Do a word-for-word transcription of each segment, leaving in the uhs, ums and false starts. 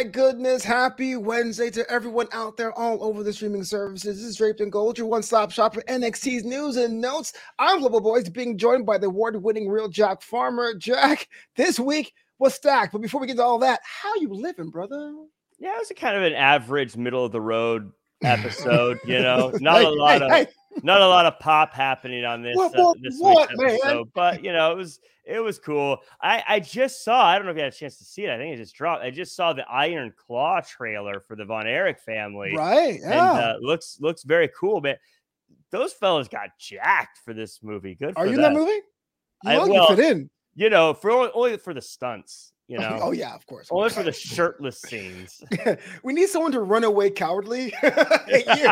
goodness, happy Wednesday to everyone out there all over the streaming services. This is Draped in Gold, your one-stop shop for N X T's news and notes. I'm Global Boys, being joined by the award-winning Real Jack Farmer. Jack, this week was stacked, but before we get to all that, how you living, brother? Yeah, it was a kind of an average, middle-of-the-road episode, you know? Not hey, a lot hey, of hey. not a lot of pop happening on this, What, uh, what, this what, week's man? episode, but, you know, it was it was cool. I, I just saw, I don't know if you had a chance to see it, I think it just dropped. I just saw the Iron Claw trailer for the Von Erich family. Right, And yeah. uh, looks looks very cool, man. Those fellas got jacked for this movie. Good for Are you them. in that movie? You I- look, well, you fit in. You know, for only, only for the stunts, you know? Oh, yeah, of course. Only for the shirtless scenes. We need someone to run away cowardly. Hey, you.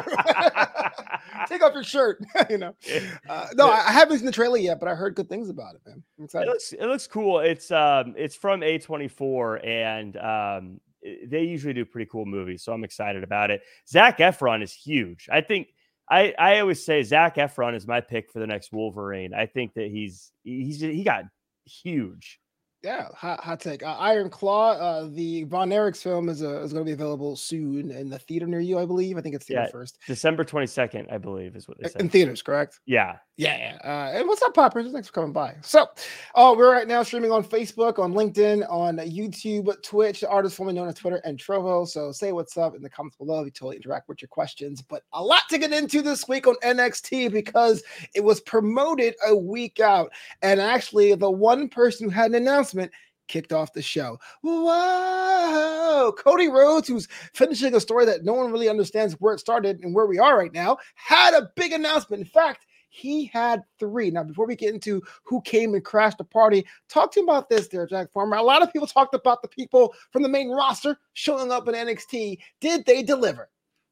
Take off your shirt. you know. Uh, no, I I haven't seen the trailer yet, but I heard good things about it, man. I'm It excited. looks it looks cool. It's um it's from A twenty-four, and um i- they usually do pretty cool movies, so I'm excited about it. Zac Efron is huge. I think I I always say Zac Efron is my pick for the next Wolverine. I think that he's he's he got huge. Yeah, hot, hot take. Uh, Iron Claw, uh, the Von Erichs film is uh, is going to be available soon in the theater near you, I believe. I think it's theater Yeah, first. December twenty-second, I believe, is what they In said. theaters, correct? Yeah. Yeah, yeah. Uh, and what's up, Pop Princess? Thanks for coming by. So, uh, we're right now streaming on Facebook, on LinkedIn, on YouTube, Twitch, the artist formerly known as Twitter, and Trovo. So, say what's up in the comments below. We totally interact with your questions. But a lot to get into this week on N X T because it was promoted a week out. And actually, the one person who had an announcement kicked off the show. Whoa! Cody Rhodes, who's finishing a story that no one really understands where it started and where we are right now, had a big announcement. In fact, he had three. Now, before we get into who came and crashed the party, talk to him about this there, Jack Farmer. A lot of people talked about the people from the main roster showing up in N X T. Did they deliver?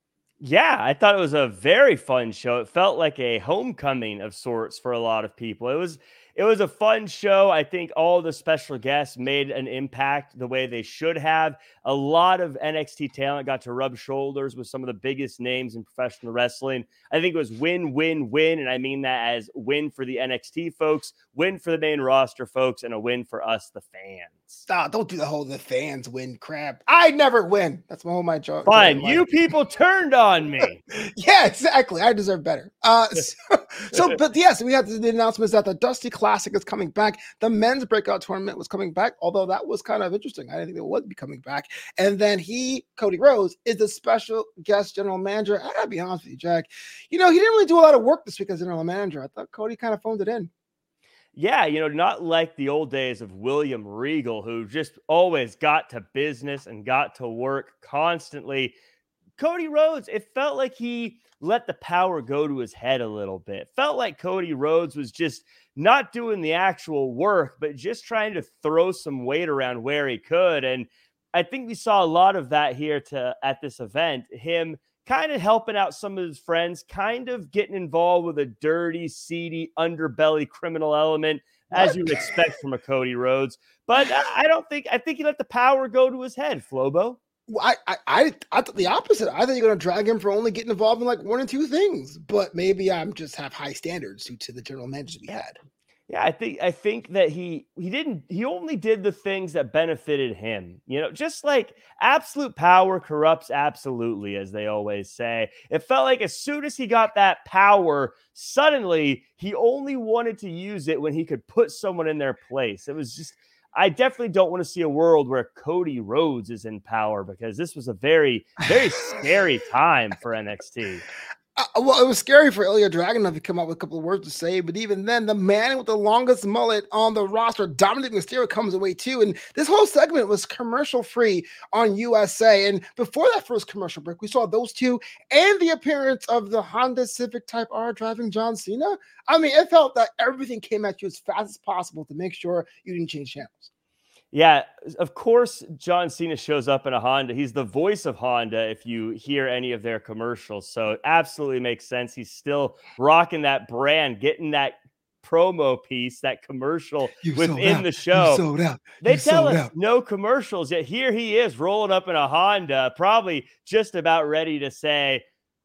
Yeah, I thought it was a very fun show. It felt like a homecoming of sorts for a lot of people. It was it was a fun show. I think all the special guests made an impact the way they should have. A lot of N X T talent got to rub shoulders with some of the biggest names in professional wrestling. I think it was win, win, win, and I mean that as win for the N X T folks, win for the main roster folks, and a win for us, the fans. Stop! Don't do the whole the fans win crap. I never win. That's my whole my joke. Fine, you people turned on me. Yeah, exactly. I deserve better. Uh, so, so, but yes, we had the announcements that the Dusty Classic is coming back. The men's breakout tournament was coming back, although that was kind of interesting. I didn't think it would be coming back. And then he, Cody Rhodes, is the special guest general manager. I gotta be honest with you, Jack. You know, he didn't really do a lot of work this week as general manager. I thought Cody kind of phoned it in. Yeah, you know, not like the old days of William Regal, who just always got to business and got to work constantly. Cody Rhodes, it felt like he let the power go to his head a little bit. Felt like Cody Rhodes was just not doing the actual work, but just trying to throw some weight around where he could. And I think we saw a lot of that here to at this event. Him kind of helping out some of his friends, kind of getting involved with a dirty, seedy, underbelly criminal element, as What? you would expect from a Cody Rhodes. But I I don't think, I think he let the power go to his head, Flobo. Well, I, I, I, I thought the opposite. I thought you're going to drag him for only getting involved in like one or two things. But maybe I'm just have high standards due to the general managers we had. Yeah, I think I think that he he didn't he only did the things that benefited him. You know, just like absolute power corrupts absolutely, as they always say. It felt like as soon as he got that power, suddenly he only wanted to use it when he could put someone in their place. It was just, I definitely don't want to see a world where Cody Rhodes is in power, because this was a very, very scary time for N X T. Uh, well, it was scary for Ilya Dragunov to come up with a couple of words to say, but even then, the man with the longest mullet on the roster, Dominic Mysterio, comes away too. And this whole segment was commercial free on U S A. And before that first commercial break, we saw those two and the appearance of the Honda Civic Type R driving John Cena. I mean, it felt that everything came at you as fast as possible to make sure you didn't change channels. Yeah, of course, John Cena shows up in a Honda. He's the voice of Honda if you hear any of their commercials. So it absolutely makes sense. He's still rocking that brand, getting that promo piece, that commercial You sold within out. the show. You sold out. They You tell sold us out. no commercials, yet here he is rolling up in a Honda, probably just about ready to say,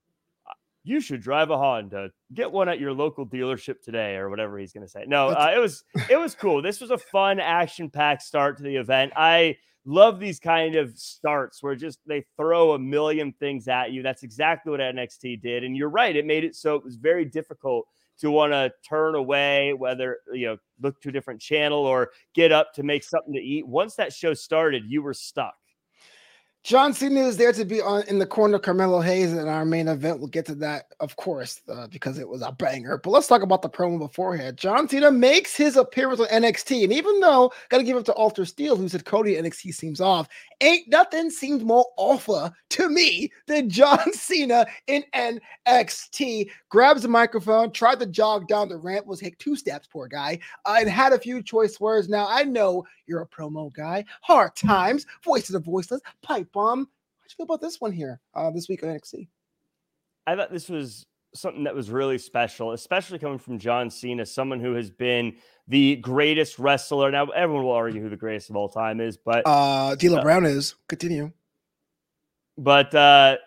you should drive a Honda. Get one at your local dealership today, or whatever he's going to say. No, uh, it was it was cool. This was a fun, action-packed start to the event. I love these kind of starts where just they throw a million things at you. That's exactly what N X T did. And you're right. It made it so it was very difficult to want to turn away, whether, you know, look to a different channel or get up to make something to eat. Once that show started, you were stuck. John Cena is there to be on in the corner of Carmelo Hayes in our main event. We'll get to that, of course, uh, because it was a banger. But let's talk about the promo beforehand. John Cena makes his appearance on N X T. And even though, got to give it to Alter Steel, who said Cody N X T seems off, ain't nothing seems more alpha to me than John Cena in N X T. Grabs the microphone, tried to jog down the ramp, was hit two steps, poor guy, uh, and had a few choice words. Now, I know you're a promo guy. Hard times, voice of the voiceless, pipe bomb. How'd you feel about this one here uh, this week on N X T? I thought this was something that was really special, especially coming from John Cena, someone who has been the greatest wrestler. Now, everyone will argue who the greatest of all time is, but uh, D'Lo uh, Brown is. Continue. But uh,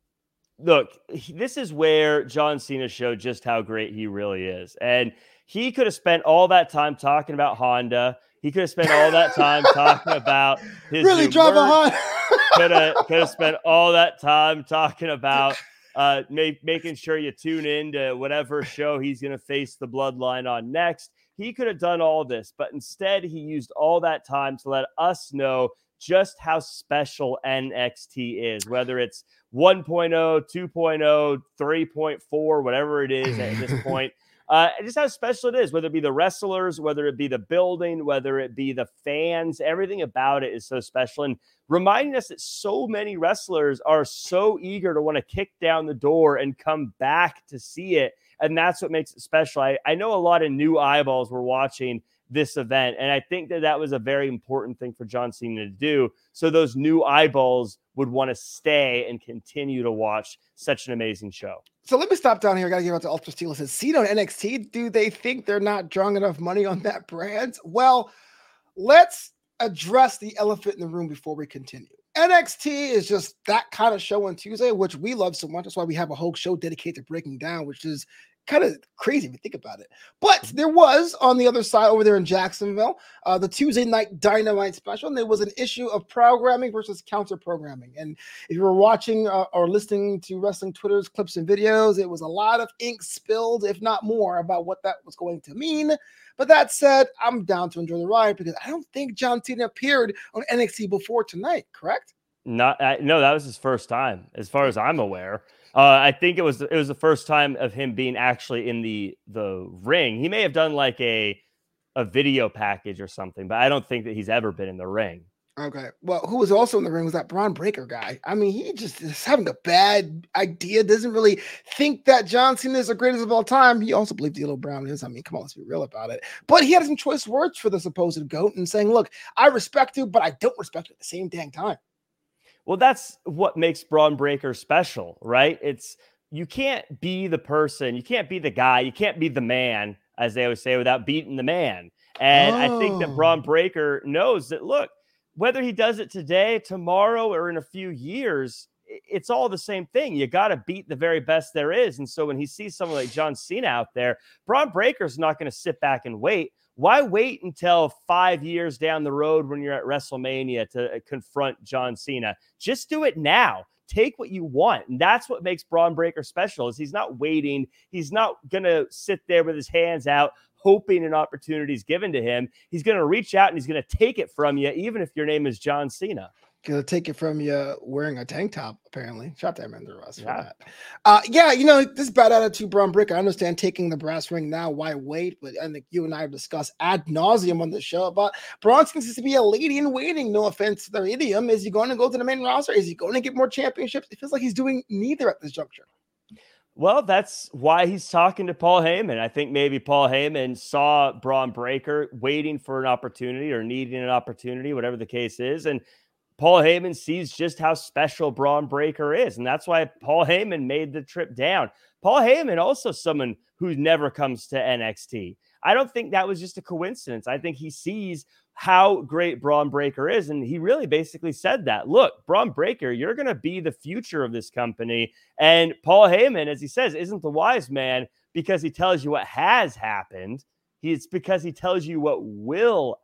look, he, this is where John Cena showed just how great he really is. And he could have spent all that time talking about Honda. He could have spent all that time talking about his really drive a Honda. could have could have spent all that time talking about uh, make, making sure you tune in to whatever show he's going to face the Bloodline on next. He could have done all this, but instead he used all that time to let us know just how special N X T is, whether it's one point oh, two point oh, three point four, whatever it is at this point. Uh, just how special it is, whether it be the wrestlers, whether it be the building, whether it be the fans, everything about it is so special. And reminding us that so many wrestlers are so eager to want to kick down the door and come back to see it. And that's what makes it special. I, I know a lot of new eyeballs were watching this event, and I think that that was a very important thing for John Cena to do. So those new eyeballs would want to stay and continue to watch such an amazing show. So let me stop down here. I got to give out to Ultra Steel. It says, Cena on N X T, do they think they're not drawing enough money on that brand? Well, let's address the elephant in the room before we continue. N X T is just that kind of show on Tuesday, which we love so much. That's why we have a whole show dedicated to breaking down, which is kind of crazy if you think about it. But there was, on the other side over there in Jacksonville, uh, the Tuesday Night Dynamite special, and there was an issue of programming versus counter programming. And if you were watching uh, or listening to Wrestling Twitter's clips and videos, it was a lot of ink spilled, if not more, about what that was going to mean. But that said, I'm down to enjoy the ride because I don't think John Cena appeared on N X T before tonight, correct? Not, uh, no, that was his first time, as far as I'm aware. Uh, I think it was it was the first time of him being actually in the the ring. He may have done like a a video package or something, but I don't think that he's ever been in the ring. Okay. Well, who was also in the ring was that Braun Breaker guy. I mean, he just is having a bad idea. Doesn't really think that John Cena is the greatest of all time. He also believes D'Lo Brown is. I mean, come on, let's be real about it. But he had some choice words for the supposed GOAT and saying, look, I respect you, but I don't respect you at the same dang time. Well, that's what makes Braun Breaker special, right? It's you can't be the person, you can't be the guy, you can't be the man, as they always say, without beating the man. And oh. I think that Braun Breaker knows that, look, whether he does it today, tomorrow, or in a few years, it's all the same thing. You got to beat the very best there is. And so when he sees someone like John Cena out there, Braun Breaker's not going to sit back and wait. Why wait until five years down the road when you're at WrestleMania to confront John Cena? Just do it now. Take what you want. And that's what makes Braun Breaker special is he's not waiting. He's not going to sit there with his hands out, hoping an opportunity is given to him. He's going to reach out and he's going to take it from you, even if your name is John Cena. Gonna take it from you wearing a tank top, apparently. Shout out to Amanda Ross for yeah. that. Uh, yeah, you know, this bad attitude, Braun Breaker. I understand taking the brass ring now. Why wait? But I think you and I have discussed ad nauseum on the show about Braun seems to be a lady in waiting. No offense to their idiom. Is he going to go to the main roster? Is he going to get more championships? It feels like he's doing neither at this juncture. Well, that's why he's talking to Paul Heyman. I think maybe Paul Heyman saw Braun Breaker waiting for an opportunity or needing an opportunity, whatever the case is. And Paul Heyman sees just how special Braun Breaker is. And that's why Paul Heyman made the trip down. Paul Heyman also someone who never comes to N X T. I don't think that was just a coincidence. I think he sees how great Braun Breaker is. And he really basically said that, look, Braun Breaker, you're going to be the future of this company. And Paul Heyman, as he says, isn't the wise man because he tells you what has happened. It's because he tells you what will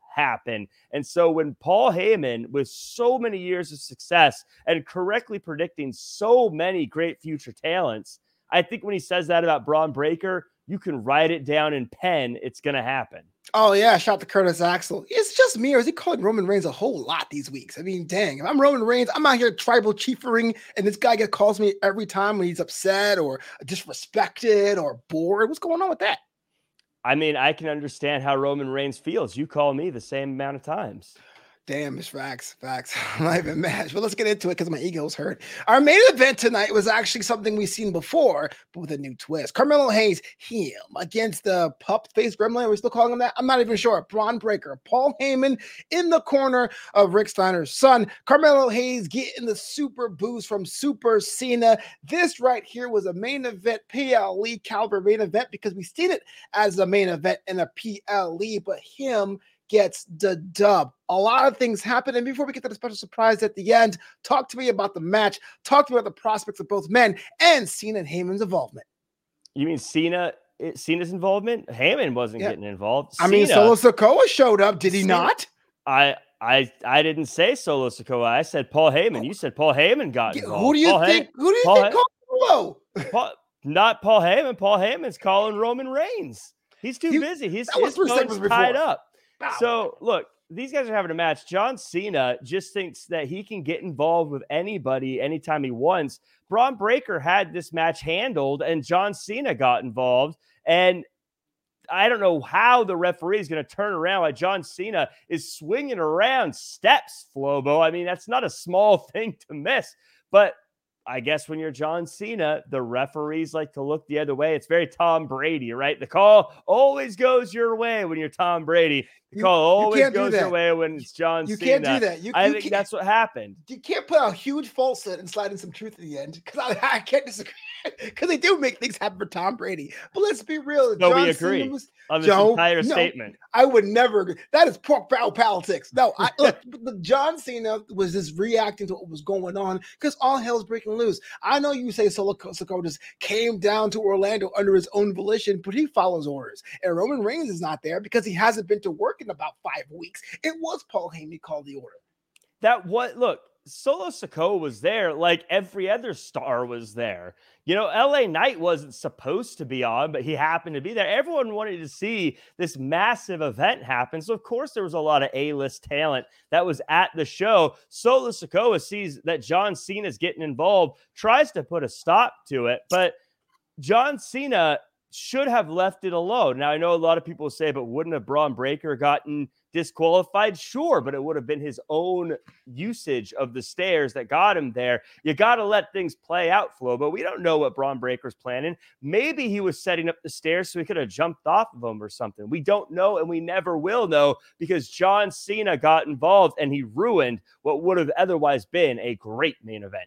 happen. And so when Paul Heyman, with so many years of success and correctly predicting so many great future talents, I think when he says that about Bron Breakker, you can write it down in pen. It's going to happen. Oh, yeah. Shout out to Curtis Axel. It's just me, or is he calling Roman Reigns a whole lot these weeks? I mean, dang, if I'm Roman Reigns, I'm out here tribal chiefering, and this guy get calls me every time when he's upset or disrespected or bored. What's going on with that? I mean, I can understand how Roman Reigns feels. You call me the same amount of times. Damn, it's facts, facts. I'm not even mad, but let's get into it because my ego's hurt. Our main event tonight was actually something we've seen before, but with a new twist. Carmelo Hayes, him, against the pup-faced gremlin. Are we still calling him that? I'm not even sure. Bron Breakker. Paul Heyman in the corner of Rick Steiner's son. Carmelo Hayes getting the super boost from Super Cena. This right here was a main event, P L E caliber main event, because we've seen it as a main event in a P L E, but him gets the dub. A lot of things happen. And before we get to the special surprise at the end, talk to me about the match. Talk to me about the prospects of both men and Cena and Heyman's involvement. You mean Cena? Cena's involvement? Heyman wasn't yeah. getting involved. I Cena, mean, Solo Sikoa showed up. Did he Cena, not? I I I didn't say Solo Sikoa. I said Paul Heyman. You said Paul Heyman got involved. Who do you Paul think? Hay- who do you Paul think? Hay- Paul, Paul, not Paul Heyman. Paul Heyman's calling Roman Reigns. He's too he, busy. He's, his phone's tied up. Wow. So look, these guys are having a match. John Cena just thinks that he can get involved with anybody anytime he wants. Bron Breakker had this match handled, and John Cena got involved. And I don't know how the referee is going to turn around while John Cena is swinging around steps, Flobo. I mean, that's not a small thing to miss. But I guess when you're John Cena, the referees like to look the other way. It's very Tom Brady, right? The call always goes your way when you're Tom Brady. The call always goes your way when it's John you Cena. You can't do that. You, I you think that's what happened. You can't put a huge falsehood and slide in some truth at the end, because I, I can't disagree. Because they do make things happen for Tom Brady. But let's be real. No, John we agree was, on this Joe, entire no, statement. I would never agree. That is pork barrel politics. No, I, look, the John Cena was just reacting to what was going on because all hell's breaking loose. I know you say Solo Sikoa just came down to Orlando under his own volition, but he follows orders. And Roman Reigns is not there because he hasn't been to work in about five weeks. It was Paul Heyman who called the order. That what? Look, Solo Sikoa was there like every other star was there. You know, L A Knight wasn't supposed to be on, but he happened to be there. Everyone wanted to see this massive event happen. So, of course, there was a lot of A-list talent that was at the show. Solo Sikoa sees that John Cena is getting involved, tries to put a stop to it, but John Cena should have left it alone. Now, I know a lot of people say, but wouldn't a Bron Breakker gotten disqualified? Sure, but it would have been his own usage of the stairs that got him there. You got to let things play out, Flo, but we don't know what Bron Breakker's planning. Maybe he was setting up the stairs so he could have jumped off of them or something. We don't know, and we never will know, because John Cena got involved and he ruined what would have otherwise been a great main event.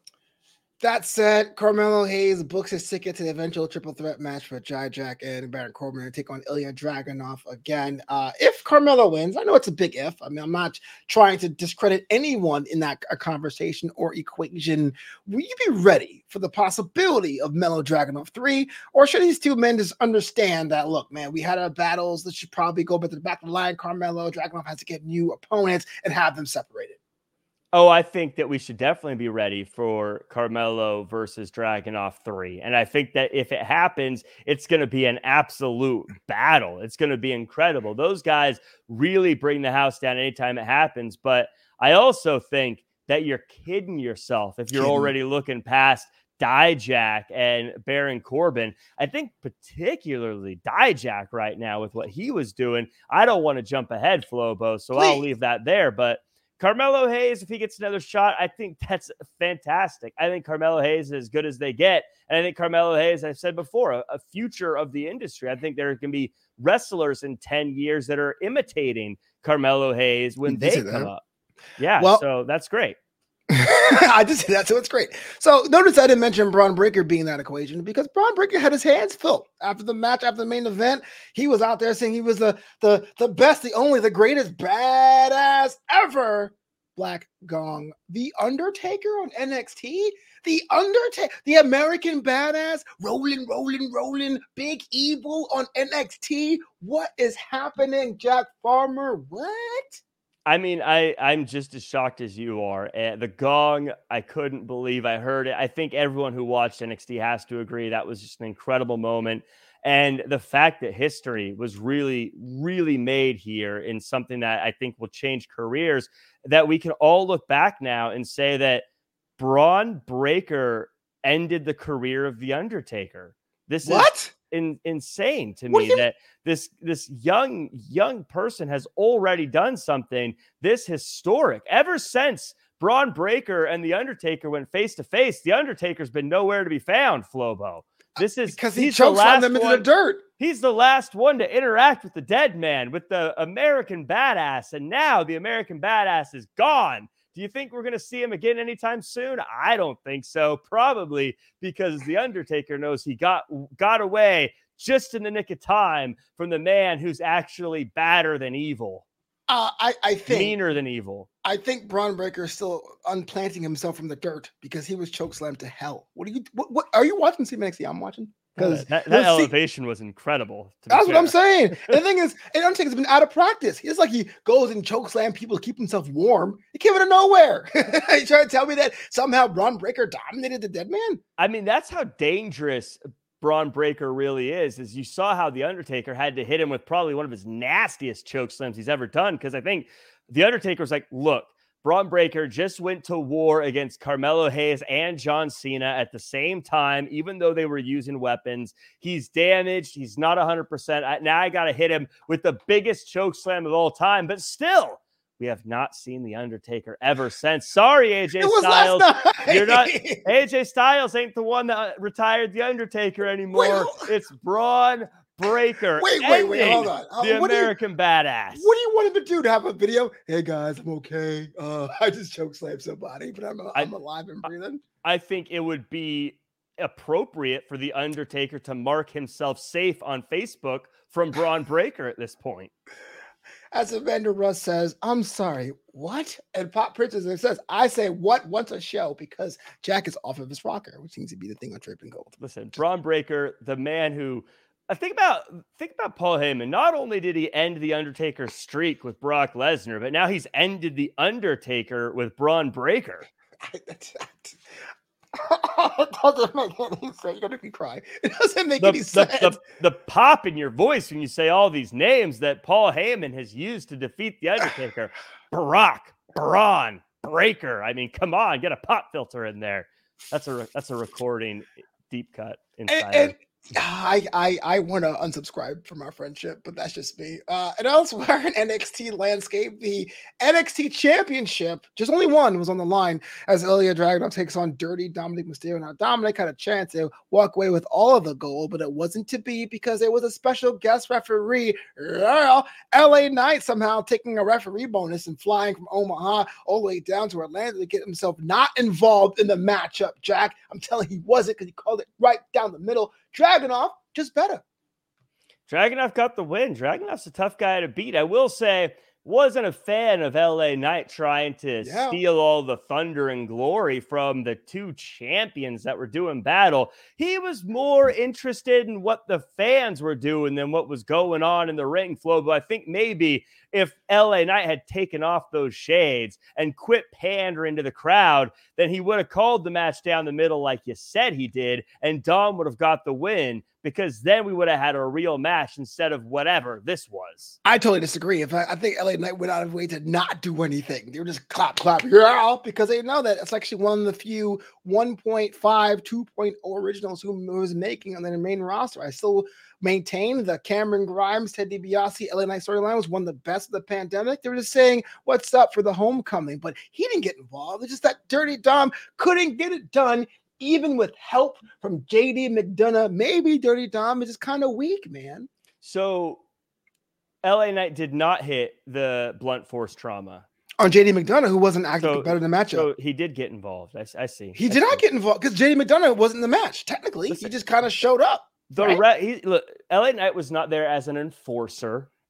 That said, Carmelo Hayes books his ticket to the eventual triple threat match for Dijak and Baron Corbin to take on Ilya Dragunov again. Uh, if Carmelo wins, I know it's a big if. I mean, I'm not trying to discredit anyone in that uh, conversation or equation. Will you be ready for the possibility of Melo Dragunov three? Or should these two men just understand that, look, man, we had our battles. Let's should probably go back to the back of the line. Carmelo Dragunov has to get new opponents and have them separated. Oh, I think that we should definitely be ready for Carmelo versus Dragunov three. And I think that if it happens, it's going to be an absolute battle. It's going to be incredible. Those guys really bring the house down anytime it happens. But I also think that you're kidding yourself if you're kidding. already looking past Dijak and Baron Corbin. I think particularly Dijak right now with what he was doing. I don't want to jump ahead, Flobo, so Please. I'll leave that there. But Carmelo Hayes, if he gets another shot, I think that's fantastic. I think Carmelo Hayes is as good as they get. And I think Carmelo Hayes, I've said before, a, a future of the industry. I think there can be wrestlers in ten years that are imitating Carmelo Hayes when they come that. up. Yeah, well, so that's great. I just said that, so it's great. So notice I didn't mention Bron Breakker being in that equation because Bron Breakker had his hands full after the match, after the main event. He was out there saying he was the the the best, the only, the greatest badass ever. Black Gong. The Undertaker on N X T? The Undertaker, the American Badass, rolling, rolling, rolling, big evil on N X T. What is happening, Jack Farmer? What? I mean, I, I'm just as shocked as you are. Uh, the gong, I couldn't believe I heard it. I think everyone who watched N X T has to agree that was just an incredible moment. And the fact that history was really, really made here in something that I think will change careers, that we can all look back now and say that Bron Breakker ended the career of The Undertaker. This what? is in, insane to what me that this this young young person has already done something this historic. Ever since Bron Breakker and The Undertaker went face to face, The Undertaker's been nowhere to be found, Flobo. This is because he chokes on them into the dirt. He's the last one to interact with the dead man, with the American Badass, and now the American Badass is gone. Do you think we're going to see him again anytime soon? I don't think so. Probably because The Undertaker knows he got got away just in the nick of time from the man who's actually badder than evil. Uh, I, I think meaner than evil. I think Bron Breakker is still unplanting himself from the dirt because he was chokeslammed to hell. What are you? What, what are you watching? C M X T? I'm watching because that, that elevation see, was incredible. That's fair. What I'm saying. And the thing is, and Undertaker's been out of practice. It's like he goes and chokeslam people to keep himself warm. He came out of nowhere. You trying to tell me that somehow Bron Breakker dominated the dead man? I mean, that's how dangerous Bron Breakker really is, is you saw how The Undertaker had to hit him with probably one of his nastiest choke slams he's ever done. Because I think The Undertaker was like, look, Bron Breakker just went to war against Carmelo Hayes and John Cena at the same time, even though they were using weapons. He's damaged. He's not one hundred percent. Now I got to hit him with the biggest choke slam of all time. But still, we have not seen The Undertaker ever since. Sorry, A J Styles. You're not. A J Styles ain't the one that retired The Undertaker anymore. Wait, it's Bron Breakker. Wait, wait, wait, hold on. Uh, the American you, Badass. What do you want him to do? To have a video? Hey guys, I'm okay. Uh, I just chokeslammed somebody, but I'm, I'm I, alive and breathing. I think it would be appropriate for The Undertaker to mark himself safe on Facebook from Bron Breakker at this point. As Evander Russ says, I'm sorry, what? And Pop Princess says, I say what once a show because Jack is off of his rocker, which seems to be the thing on Draped in Gold. Listen, Bron Breakker, the man who I think about think about Paul Heyman. Not only did he end the Undertaker's streak with Brock Lesnar, but now he's ended the Undertaker with Bron Breakker. It doesn't make any sense. You're gonna be crying. It doesn't make the, any sense. The, the, the pop in your voice when you say all these names that Paul Heyman has used to defeat the Undertaker. Brock, Bron, Breakker. I mean, come on, get a pop filter in there. That's a that's a recording deep cut inside. And, and I I I want to unsubscribe from our friendship, but that's just me. Uh, and elsewhere in N X T landscape, the N X T Championship, just only one was on the line as Ilya Dragunov takes on Dirty Dominic Mysterio. Now Dominic had a chance to walk away with all of the gold, but it wasn't to be because there was a special guest referee, L A Knight, somehow taking a referee bonus and flying from Omaha all the way down to Atlanta to get himself not involved in the matchup. Jack, I'm telling you, he wasn't because he called it right down the middle. Dragunov, just better. Dragunov got the win. Dragunov's a tough guy to beat. I will say, wasn't a fan of L A Knight trying to yeah. steal all the thunder and glory from the two champions that were doing battle. He was more interested in what the fans were doing than what was going on in the ring flow. But I think maybe if L A Knight had taken off those shades and quit pandering to the crowd, then he would have called the match down the middle like you said he did, and Dom would have got the win, because then we would have had a real match instead of whatever this was. I totally disagree. If I, I think L A Knight went out of his way to not do anything. They were just clap, clap, yeah, because they know that it's actually one of the few one point five, two point oh originals who was making on the main roster. I still maintain the Cameron Grimes, Ted DiBiase, L A Knight storyline was one of the best of the pandemic. They were just saying, what's up for the homecoming? But he didn't get involved. It's just that Dirty Dom couldn't get it done, even with help from J D McDonough. Maybe Dirty Dom is just kind of weak, man. So L A Knight did not hit the blunt force trauma on J D McDonough, who wasn't acting so, better in the matchup. So he did get involved. I, I see. He I did see. not get involved because J D McDonough wasn't in the match. Technically, Listen, he just kind of showed up. The right? re- he, look, L A Knight was not there as an enforcer.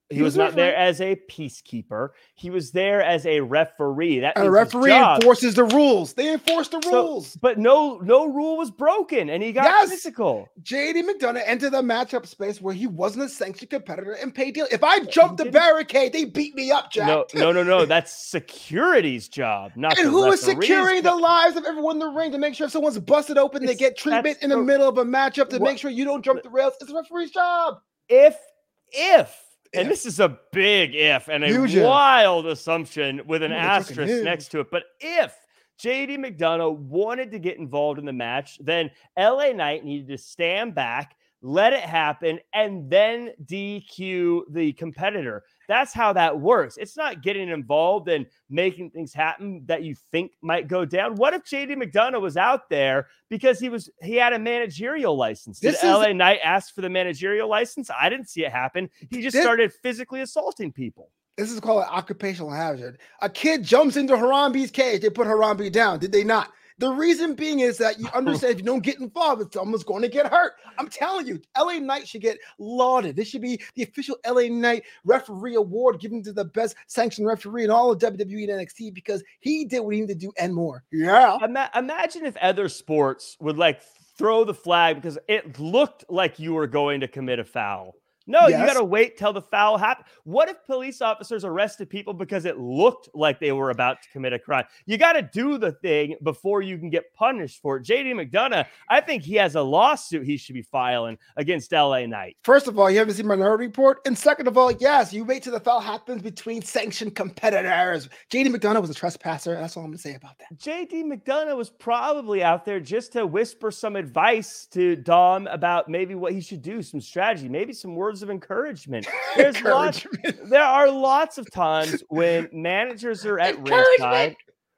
He, he was, was not there as a peacekeeper. He was there as a referee. That and a referee enforces the rules. They enforce the rules. So, but no, no rule was broken, and he got yes. physical. J D McDonagh entered the matchup space where he wasn't a sanctioned competitor and paid deal. If I jumped the barricade, they beat me up, Jack. No, no, no, no. That's security's job, not and the who is referee's securing job. the lives of everyone in the ring to make sure if someone's busted open, it's, they get treatment in the, the middle of a matchup to what, make sure you don't jump the rails. It's the referee's job. If, if. And this is a big if and a Huge wild if. assumption with an asterisk next to it. But if J D McDonagh wanted to get involved in the match, then L A Knight needed to stand back, let it happen, and then D Q the competitor. That's how that works. It's not getting involved and making things happen that you think might go down. What if J D McDonagh was out there because he was he had a managerial license? Did this L A is, Knight ask for the managerial license? I didn't see it happen. He just this, started physically assaulting people. This is called an occupational hazard. A kid jumps into Harambe's cage. They put Harambe down. Did they not? The reason being is that you understand if you don't get involved, someone's going to get hurt. I'm telling you, L A Knight should get lauded. This should be the official L A Knight referee award given to the best sanctioned referee in all of W W E and N X T because he did what he needed to do and more. Yeah. Ima- imagine if other sports would like throw the flag because it looked like you were going to commit a foul. No, yes. You got to wait till the foul happens. What if police officers arrested people because it looked like they were about to commit a crime? You got to do the thing before you can get punished for it. J D McDonagh, I think he has a lawsuit he should be filing against L A Knight. First of all, you haven't seen Minority Report. And second of all, yes, you wait till the foul happens between sanctioned competitors. J D McDonagh was a trespasser. That's all I'm going to say about that. J D McDonagh was probably out there just to whisper some advice to Dom about maybe what he should do, some strategy, maybe some words of encouragement. There's encouragement. Lots, there are lots of times when managers are at ringside.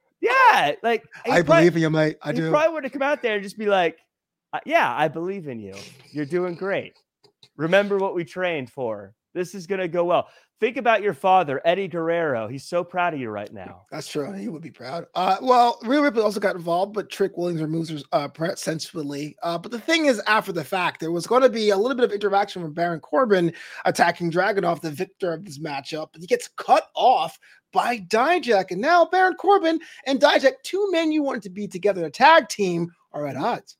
Yeah, like I probably, believe in you, mate. I do. He probably would have come out there and just be like, "Yeah, I believe in you. You're doing great. Remember what we trained for. This is gonna go well." Think about your father, Eddie Guerrero. He's so proud of you right now. That's true. He would be proud. Uh, well, Rhea Ripley also got involved, but Trick Williams removes her uh, sensually. Uh, but the thing is, after the fact, there was going to be a little bit of interaction from Baron Corbin attacking Dragunov, the victor of this matchup. But he gets cut off by Dijak. And now Baron Corbin and Dijak, two men you wanted to be together, a tag team, are at odds.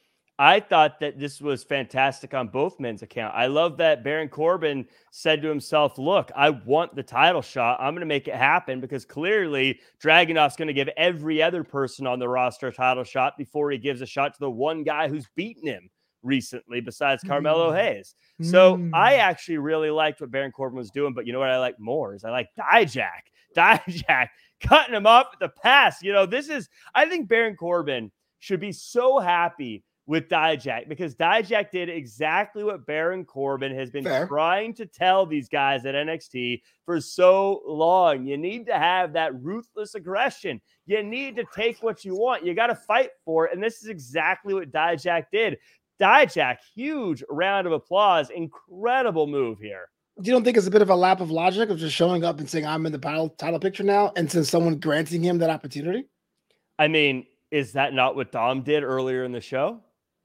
I thought that this was fantastic on both men's account. I love that Baron Corbin said to himself, look, I want the title shot. I'm going to make it happen because clearly Dragunov's going to give every other person on the roster a title shot before he gives a shot to the one guy who's beaten him recently besides Carmelo mm. Hayes. So mm. I actually really liked what Baron Corbin was doing, but you know what I like more is I like Dijak. Dijak cutting him off at the pass. You know, this is, I think Baron Corbin should be so happy with Dijak because Dijak did exactly what Baron Corbin has been Fair. trying to tell these guys at N X T for so long. You need to have that ruthless aggression. You need to take what you want. You got to fight for it. And this is exactly what Dijak did. Dijak, huge round of applause. Incredible move here. You don't think it's a bit of a lap of logic of just showing up and saying, I'm in the title, title picture now, and since someone granting him that opportunity? I mean, is that not what Dom did earlier in the show?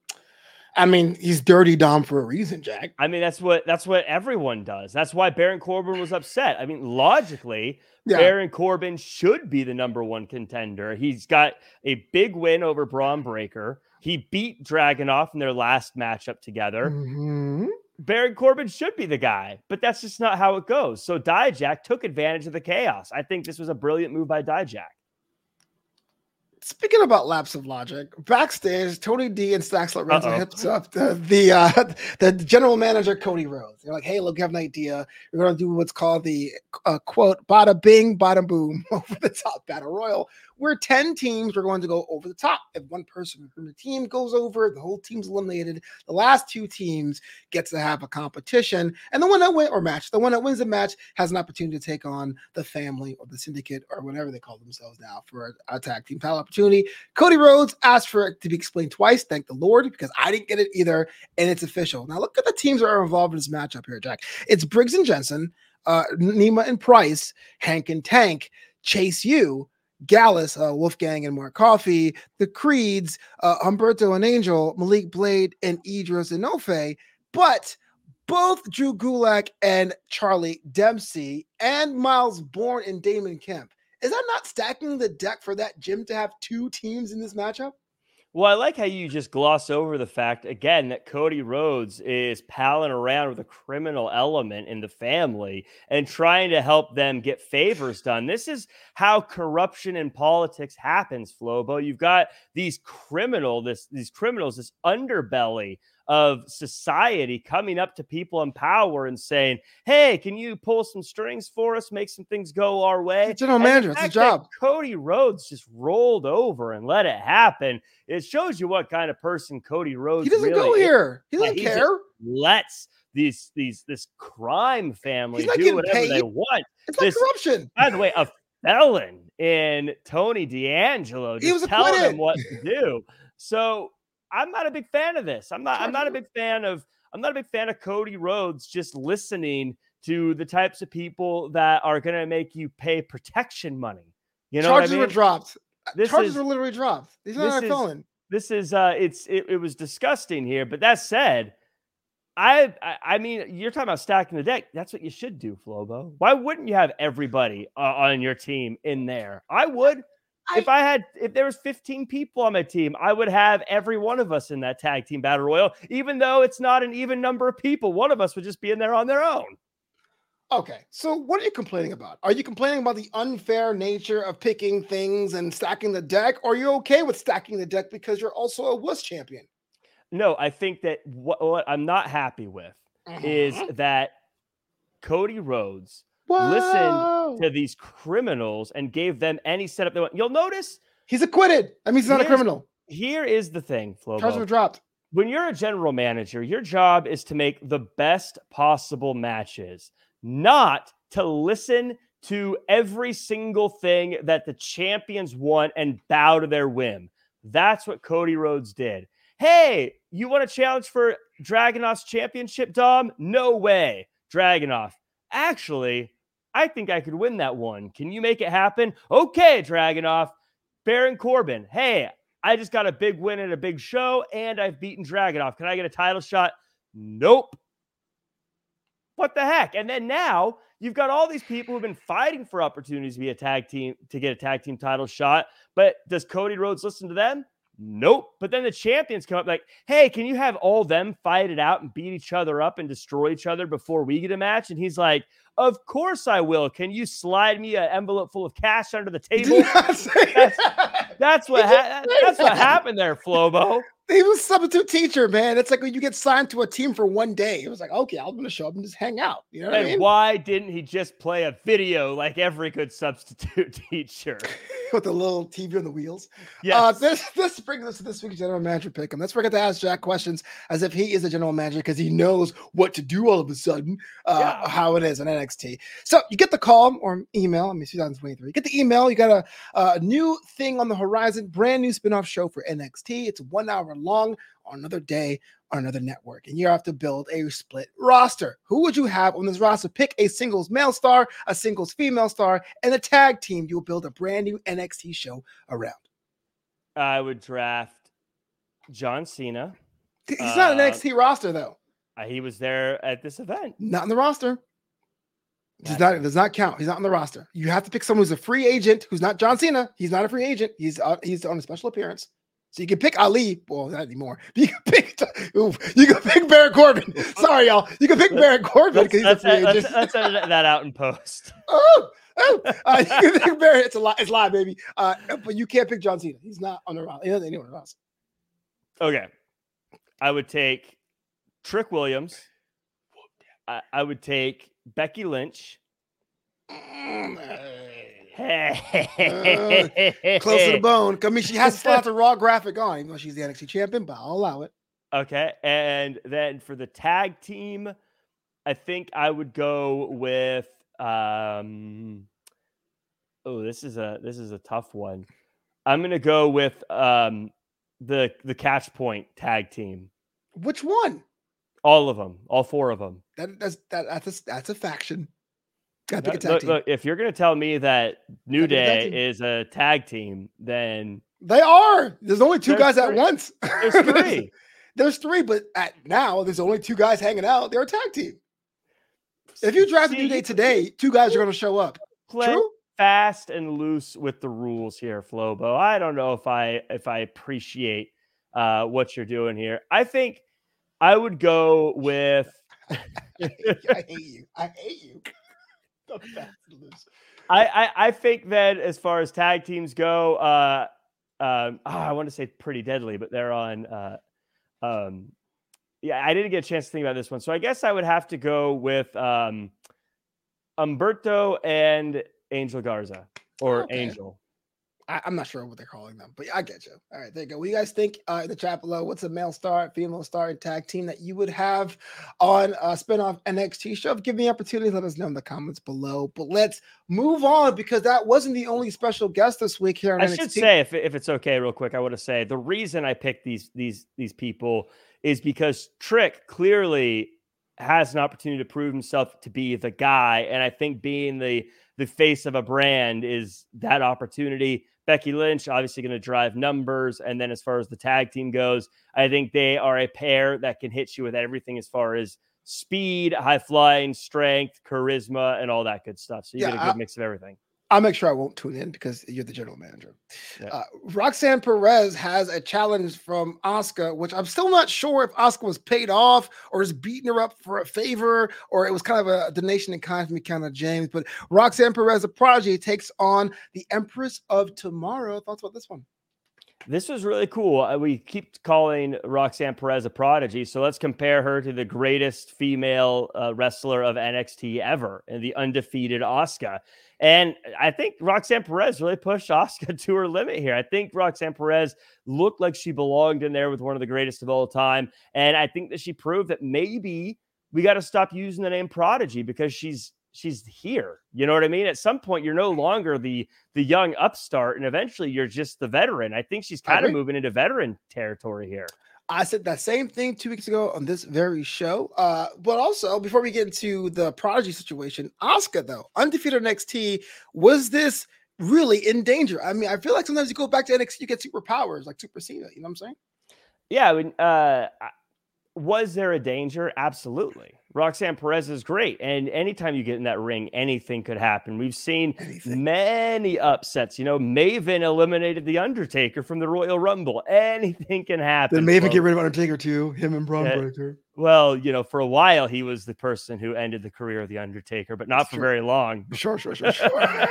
I mean, he's dirty Dom for a reason, Jack. I mean, that's what that's what everyone does. That's why Baron Corbin was upset. I mean, logically, yeah. Baron Corbin should be the number one contender. He's got a big win over Braun Breaker. He beat Dragunov in their last matchup together. Mm-hmm. Baron Corbin should be the guy, but that's just not how it goes. So Dijak took advantage of the chaos. I think this was a brilliant move by Dijak. Speaking about lapse of logic, backstage, Tony D and Stacks Lorenzo hits up the the, uh, the general manager, Cody Rhodes. They're like, hey, look, we have an idea. We're going to do what's called the, uh, quote, bada bing, bada boom, over the top battle royal. We're ten teams. We're going to go over the top. If one person from the team goes over, the whole team's eliminated. The last two teams gets to have a competition. And the one that wins, or match, the one that wins the match has an opportunity to take on the family or the syndicate or whatever they call themselves now for a, a tag team title opportunity. Cody Rhodes asked for it to be explained twice. Thank the Lord, because I didn't get it either. And it's official. Now look at the teams that are involved in this matchup here, Jack. It's Briggs and Jensen, uh, Nima and Price, Hank and Tank, Chase U, Gallus, uh, Wolfgang and Mark Coffey, the Creeds, uh, Humberto and Angel, Malik Blade, and Idris and Nofe. But both Drew Gulak and Charlie Dempsey and Miles Bourne and Damon Kemp. Is that not stacking the deck for that gym to have two teams in this matchup? Well, I like how you just gloss over the fact, again, that Cody Rhodes is palling around with a criminal element in the family and trying to help them get favors done. This is how corruption in politics happens, Flobo. You've got these criminal, this these criminals, this underbelly of society coming up to people in power and saying, hey, can you pull some strings for us, make some things go our way? It's general manager, it's his job. Cody Rhodes just rolled over and let it happen. It shows you what kind of person Cody Rhodes is. He doesn't really go is. here. He doesn't Yeah, he care. Lets these these this crime family He's not do getting whatever paid. they want. It's This- like corruption. By the way, a felon in Tony D'Angelo He just was telling acquitted. him what to do. So I'm not a big fan of this. I'm not. I'm not a big fan of. I'm not a big fan of Cody Rhodes just listening to the types of people that are going to make you pay protection money. You know, Charges what I mean? were dropped. This Charges is- were literally dropped. He's this not a is- felon. This is. Uh, it's. It, it was disgusting here. But that said, I, I. I mean, you're talking about stacking the deck. That's what you should do, Flobo. Why wouldn't you have everybody uh, on your team in there? I would. If I had, if there was fifteen people on my team, I would have every one of us in that tag team battle royal, even though it's not an even number of people. One of us would just be in there on their own. Okay, so what are you complaining about? Are you complaining about the unfair nature of picking things and stacking the deck? Or are you okay with stacking the deck because you're also a wuss champion? No, I think that what, what I'm not happy with is Mhm. that Cody Rhodes Whoa. listened to these criminals and gave them any setup they want. You'll notice He's acquitted. That means he's not a Here's- criminal. here is the thing, Charges were Flobo. dropped. When you're a general manager, your job is to make the best possible matches, not to listen to every single thing that the champions want and bow to their whim. That's what Cody Rhodes did. Hey, you want a challenge for Dragunov's championship, Dom? No way, Dragunov. Actually, I think I could win that one. Can you make it happen? Okay, Dragunov. Baron Corbin. Hey, I just got a big win at a big show, and I've beaten Dragunov. Can I get a title shot? Nope. What the heck? And then now you've got all these people who've been fighting for opportunities to be a tag team, to get a tag team title shot. But does Cody Rhodes listen to them? Nope. But then the champions come up like, hey, can you have all them fight it out and beat each other up and destroy each other before we get a match? And he's like, of course I will. Can you slide me an envelope full of cash under the He table? did not say That's- that. That's what He didn't ha- say that's what that. happened there, Flobo. He was a substitute teacher, man. It's like when you get signed to a team for one day. It was like, okay, I'm going to show up and just hang out. You know what And I mean? why didn't he just play a video like every good substitute teacher? With the little T V on the wheels. Yes. Uh, this this brings us to this week's general manager pick. And let's forget to ask Jack questions as if he is a general manager because he knows what to do all of a sudden, uh, Yeah. how it is in N X T. So you get the call or email. I mean, twenty twenty-three. You get the email. You got a, a new thing on the horizon, brand new spinoff show for N X T. It's one hour long on another day on another network, and you have to build a split roster. Who would you have on this roster? Pick a singles male star, a singles female star, and a tag team you'll build a brand new N X T show around. I would draft John Cena. He's not an Uh, N X T roster though. Uh, he was there at this event. Not in the roster. Does That's not it. does not count. He's not on the roster. You have to pick someone who's a free agent who's not John Cena. He's not a free agent. He's uh, he's on a special appearance. So you can pick Ali. Well, not anymore. But you can pick. Ooh, you can pick Baron Corbin. Sorry, y'all. You can pick Baron Corbin Let's, because he's a let's, free let's, agent. let's edit that out in post. Oh, oh. Uh, you can pick Baron. It's a lie. It's live, baby. Uh, but you can't pick John Cena. He's not on the roster. He doesn't anyone else. Okay. I would take Trick Williams. I, I would take Becky Lynch. Close to the bone. I mean, she has to slot the Raw graphic on, even though she's the N X T champion, but I'll allow it. Okay. And then for the tag team, I think I would go with um oh, this is a this is a tough one. I'm gonna go with um the the Catch Point tag team. Which one? All of them, all four of them. That, that's that, that's a, that's a faction. Got to pick a tag Look, team. look, if you're gonna tell me that New Gotta pick a tag Day team. is a tag team, then They are. There's only two There's guys at three. once. there's three. There's three, but at now there's only two guys hanging out. They're a tag team. If you draft a New Day today, two guys are going to show up. Play True? Fast and loose with the rules here, Flobo. I don't know if I if I appreciate uh, what you're doing here. I think I would go with. I hate you. I hate you. The fast and loose. I, I I think that as far as tag teams go, uh, um, oh, I want to say Pretty Deadly, but they're on. Uh, um, yeah, I didn't get a chance to think about this one, so I guess I would have to go with um, Humberto and Angel Garza, or okay. Angel. I, I'm not sure what they're calling them, but I get you. All right, there you go. What do you guys think uh, in the chat below? What's a male star, female star, and tag team that you would have on a spinoff N X T show? Give me the opportunity. Let us know in the comments below. But let's move on because that wasn't the only special guest this week here on I N X T. should say, if, if it's okay, real quick, I want to say the reason I picked these these these people is because Trick clearly has an opportunity to prove himself to be the guy, and I think being the the face of a brand is that opportunity. Becky Lynch, obviously going to drive numbers. And then as far as the tag team goes, I think they are a pair that can hit you with everything as far as speed, high flying, strength, charisma, and all that good stuff. So you yeah, get a good I, mix of everything. I'll make sure I won't tune in because you're the general manager. Yeah. Uh, Roxanne Perez has a challenge from Asuka, which I'm still not sure if Asuka was paid off or is beating her up for a favor, or it was kind of a donation in kind from McKenna James. But Roxanne Perez, a prodigy, takes on the Empress of Tomorrow. Thoughts about this one? This was really cool. Uh, we keep calling Roxanne Perez a prodigy, so let's compare her to the greatest female uh, wrestler of N X T ever, and the undefeated Asuka. And I think Roxanne Perez really pushed Asuka to her limit here. I think Roxanne Perez looked like she belonged in there with one of the greatest of all time. And I think that she proved that maybe we got to stop using the name prodigy because she's she's here. You know what I mean? At some point, you're no longer the the young upstart, and eventually you're just the veteran. I think she's kind of moving into veteran territory here. I said that same thing two weeks ago on this very show. Uh, but also, before we get into the prodigy situation, Asuka, though, undefeated N X T, was this really in danger? I mean, I feel like sometimes you go back to N X T, you get superpowers, like Super Cena. You know what I'm saying? Yeah. I mean, uh, was there a danger? Absolutely. Roxanne Perez is great. And anytime you get in that ring, anything could happen. We've seen anything. Many upsets. You know, Maven eliminated The Undertaker from the Royal Rumble. Anything can happen. Did Maven get rid of Undertaker too? Him and Braun yeah. Breaker. Well, you know, for a while, he was the person who ended the career of The Undertaker, but not That's for true. very long. Sure, sure, sure, sure.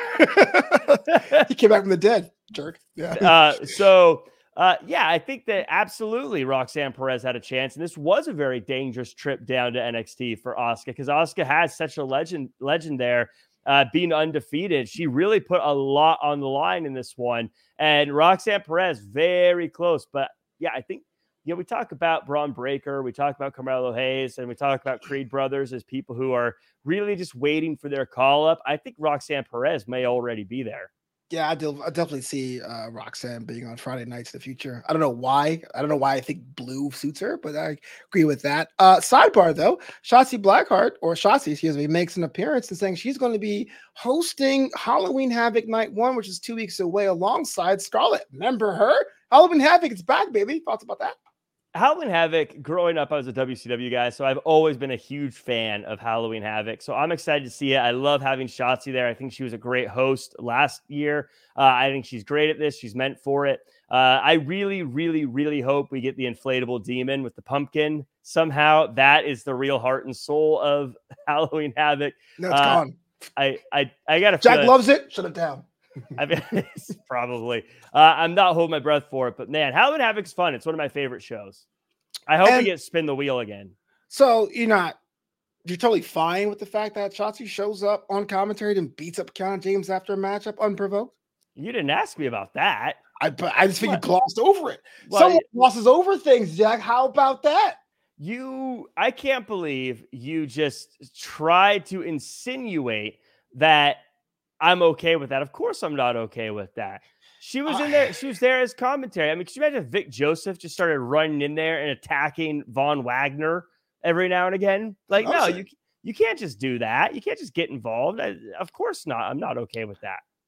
He came back from the dead, jerk. Yeah. Uh, so... Uh, yeah, I think that absolutely Roxanne Perez had a chance, and this was a very dangerous trip down to N X T for Asuka because Asuka has such a legend legend there, uh, being undefeated. She really put a lot on the line in this one, and Roxanne Perez very close. But yeah, I think you know we talk about Braun Breaker, we talk about Carmelo Hayes, and we talk about Creed Brothers as people who are really just waiting for their call up. I think Roxanne Perez may already be there. Yeah, I, do, I definitely see uh, Roxanne being on Friday nights in the future. I don't know why. I don't know why I think blue suits her, but I agree with that. Uh, sidebar, though, Shotzi Blackheart, or Shotzi, excuse me, makes an appearance and saying she's going to be hosting Halloween Havoc Night one, which is two weeks away, alongside Scarlett. Remember her? Halloween Havoc, it's back, baby. Thoughts about that? Halloween Havoc, growing up, I was a W C W guy, so I've always been a huge fan of Halloween Havoc. So I'm excited to see it. I love having Shotzi there. I think she was a great host last year. Uh, I think she's great at this. She's meant for it. Uh, I really, really, really hope we get the inflatable demon with the pumpkin. Somehow that is the real heart and soul of Halloween Havoc. No, it's uh, gone. I, I, I got to Jack feel loves it. Shut it down. I mean, probably. Uh, I'm not holding my breath for it, but man, Halloween Havoc's fun. It's one of my favorite shows. I hope and we get Spin the Wheel again. So you're not, you're totally fine with the fact that Shotzi shows up on commentary and beats up Kiana James after a matchup unprovoked? You didn't ask me about that. I, I just think what? you glossed over it. Well, Someone it, glosses over things, Jack. How about that? You, I can't believe you just tried to insinuate that I'm okay with that. Of course I'm not okay with that. She was in there. She was there as commentary. I mean, could you imagine if Vic Joseph just started running in there and attacking Von Wagner every now and again? Like, no, you you can't just do that. You can't just get involved. I, of course not. I'm not okay with that.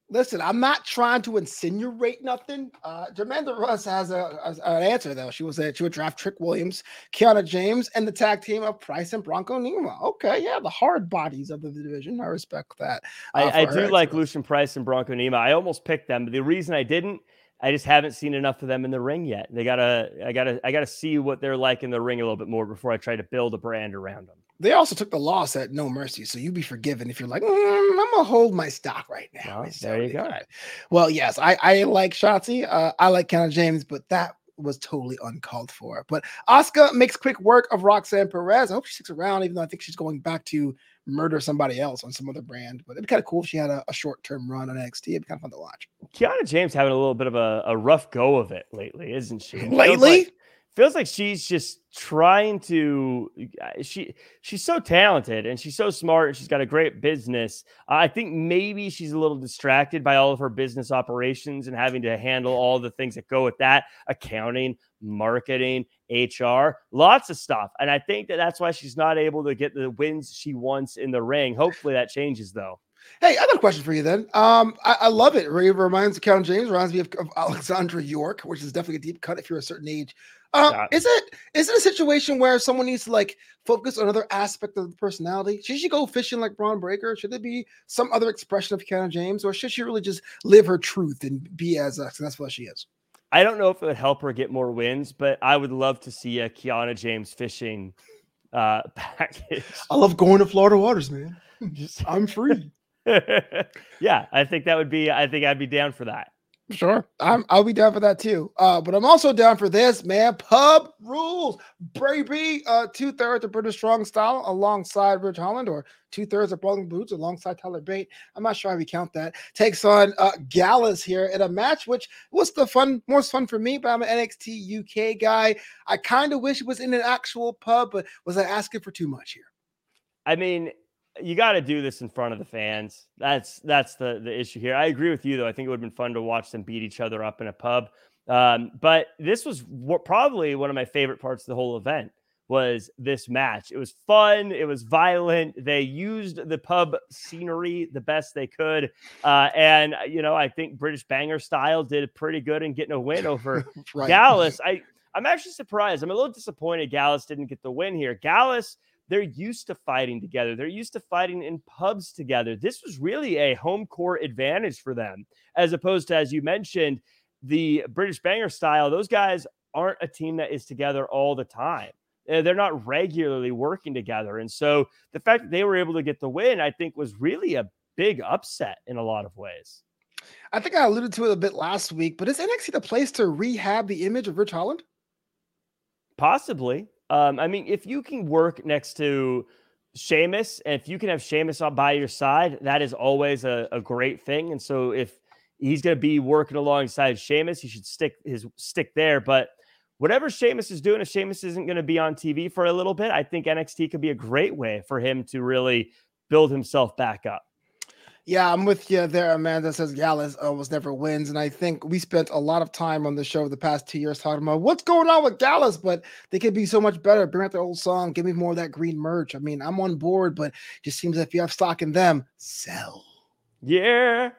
Listen, I'm not trying to insinuate nothing. Uh, Jermaine Russ has a, a, an answer, though. She was she would draft Trick Williams, Kiana James, and the tag team of Price and Bronco Nima. Okay, yeah, the hard bodies of the division. I respect that. Uh, I, I do like Lucian Price and Bronco Nima. I almost picked them, but the reason I didn't, I just haven't seen enough of them in the ring yet. They gotta, I gotta, I gotta see what they're like in the ring a little bit more before I try to build a brand around them. They also took the loss at No Mercy, so you'd be forgiven if you're like, mm, I'm gonna hold my stock right now. Well, there you go. Well, yes, I, I like Shotzi. Uh, I like Kiana James, but that was totally uncalled for. But Asuka makes quick work of Roxanne Perez. I hope she sticks around, even though I think she's going back to murder somebody else on some other brand. But it'd be kind of cool if she had a, a short-term run on N X T. It'd be kind of fun to watch. Kiana James having a little bit of a, a rough go of it lately, isn't she? Lately? Feels like she's just trying to she she's so talented and she's so smart and she's got a great business. I think maybe she's a little distracted by all of her business operations and having to handle all the things that go with that: accounting, marketing, H R, lots of stuff. And I think that that's why she's not able to get the wins she wants in the ring. Hopefully that changes, though. Hey, I got a question for you then. Um, I, I love it. It reminds Count James, reminds me of, of Alexandra York, which is definitely a deep cut if you're a certain age. Um, yeah. Is it is it a situation where someone needs to like focus on another aspect of the personality? Should she go fishing like Braun Breaker? Should there be some other expression of Kiana James, or should she really just live her truth and be as uh, successful as she is? I don't know if it would help her get more wins, but I would love to see a Kiana James fishing uh, package. I love going to Florida waters, man. Just, I'm free. Yeah, I think that would be. I think I'd be down for that. Sure, I'm. I'll be down for that too. Uh, but I'm also down for this, man. Pub rules, baby. Uh, two thirds of British Strong Style alongside Ridge Holland, or two thirds of Brawling Boots alongside Tyler Bate. I'm not sure how we count that. Takes on uh, Gallus here in a match, which was the fun, most fun for me. But I'm an N X T U K guy. I kind of wish it was in an actual pub, but was I asking for too much here? I mean, you got to do this in front of the fans. That's that's the, the issue here. I agree with you, though. I think it would have been fun to watch them beat each other up in a pub. Um, but this was w- probably one of my favorite parts of the whole event was this match. It was fun. It was violent. They used the pub scenery the best they could. Uh, and, you know, I think British Banger Style did pretty good in getting a win over right. Gallus. I, I'm actually surprised. I'm a little disappointed Gallus didn't get the win here. Gallus, they're used to fighting together. They're used to fighting in pubs together. This was really a home court advantage for them, as opposed to, as you mentioned, the British Banger Style. Those guys aren't a team that is together all the time. They're not regularly working together. And so the fact that they were able to get the win, I think, was really a big upset in a lot of ways. I think I alluded to it a bit last week, but is N X T the place to rehab the image of Ridge Holland? Possibly. Um, I mean, if you can work next to Sheamus, and if you can have Sheamus on by your side, that is always a, a great thing. And so if he's going to be working alongside Sheamus, he should stick his stick there. But whatever Sheamus is doing, if Sheamus isn't going to be on T V for a little bit, I think N X T could be a great way for him to really build himself back up. Yeah, I'm with you there, Amanda. Says Gallus almost never wins. And I think we spent a lot of time on the show the past two years talking about what's going on with Gallus, but they could be so much better. Bring out the old song, give me more of that green merch. I mean, I'm on board, but it just seems like if you have stock in them, sell. Yeah.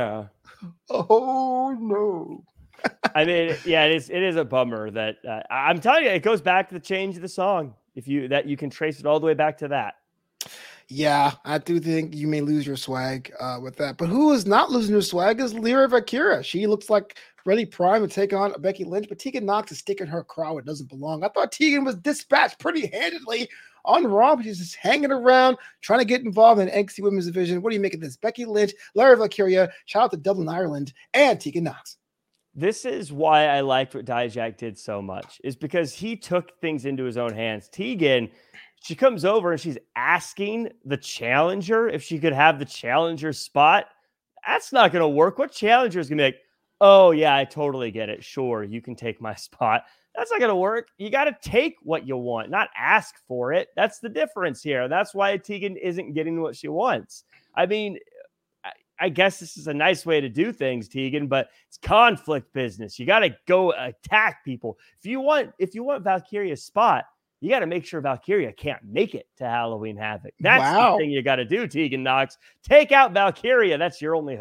Oh, no. I mean, yeah, it is it is a bummer that uh, I'm telling you, it goes back to the change of the song. If you that you can trace it all the way back to that. Yeah, I do think you may lose your swag uh, with that. But who is not losing her swag is Lyra Valkyria. She looks like ready prime to take on Becky Lynch, but Tegan Nox is sticking her crow. It doesn't belong. I thought Tegan was dispatched pretty handedly on Raw, but she's just hanging around, trying to get involved in N X T Women's Division. What do you make of this? Becky Lynch, Lyra Valkyria, shout out to Dublin, Ireland, and Tegan Nox. This is why I liked what Dijak did so much, is because he took things into his own hands. Tegan, she comes over and she's asking the challenger if she could have the challenger spot. That's not going to work. What challenger is going to be like, oh, yeah, I totally get it. Sure, you can take my spot. That's not going to work. You got to take what you want, not ask for it. That's the difference here. That's why Tegan isn't getting what she wants. I mean, I guess this is a nice way to do things, Tegan, but it's conflict business. You got to go attack people. If you want, if you want Valkyria's spot, you got to make sure Valkyria can't make it to Halloween Havoc. That's wow. the thing you got to do, Tegan Nox. Take out Valkyria. That's your only hope.